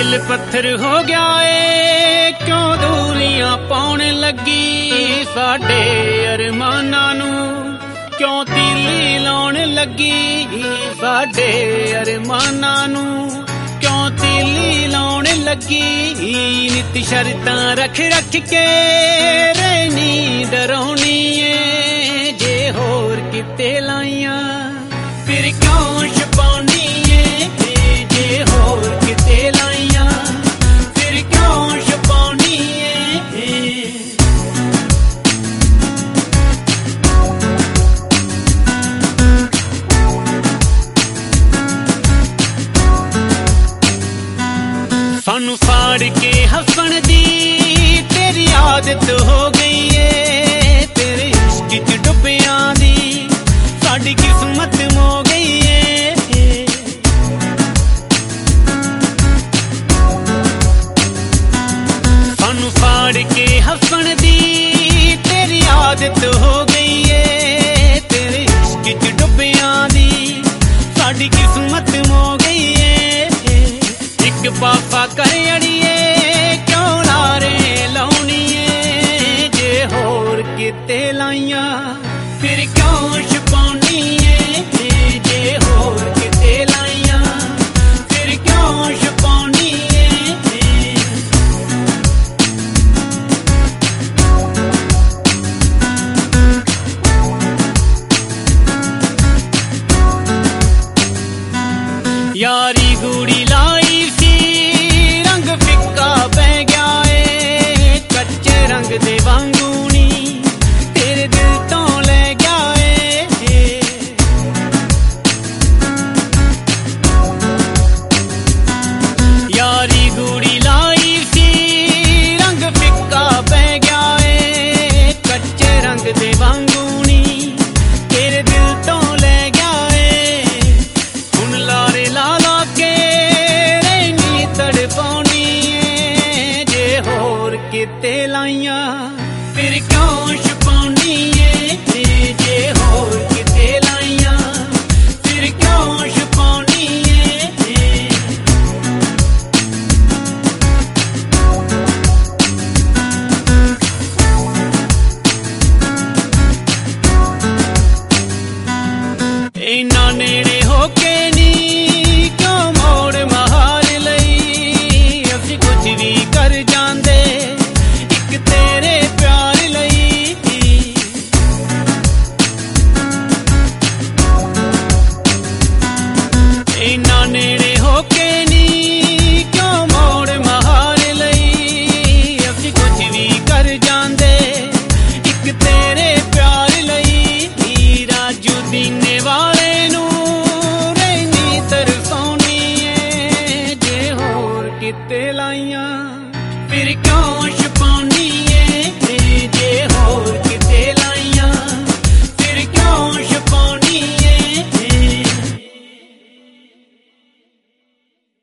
दिल पत्थर हो गया ए क्यों दूरियां पाउण लगी साडे अरमानां नू क्यों तीली लाउण लगी साडे अरमानां नू क्यों तीली लाउण लगी नित शर्तां रख रख के रहनी डराउणी ए जे होर किते लाइयां फिर क्यों छपाउणी ए जे होर किते लाइयां फिर क्यों छपाउणी ए सानू फाड़ के हसन दी तेरी आदत हो गई है तेरे इश्क च डुबियां दी साडी किस्मत मो गई है सानू फाड़ के हसन दी तेरी आदत हो गई है तेरे इश्क च डुबियां दी साडी किस्मत मो गई है एक पापा कर अड़िए क्यों लारे लाउणीए जे होर किते लाइयां फिर क्यों छपाउणी ए जे होर किते लाइयां फिर क्यों छपाउणी ए यारी गूड़ी लाई रंग दे वांगूनी तेरे दिल तो ले गया है यारी गूड़ी लाई सी रंग फिक्का पै गया है कच्चे रंग दे वांगूनी तेरे दिल तो ले गया है हुन लारे ला ला के रहनी तड़पाउणी जे होर किते लाइयां फिर क्यों छपाउणी ए जे होर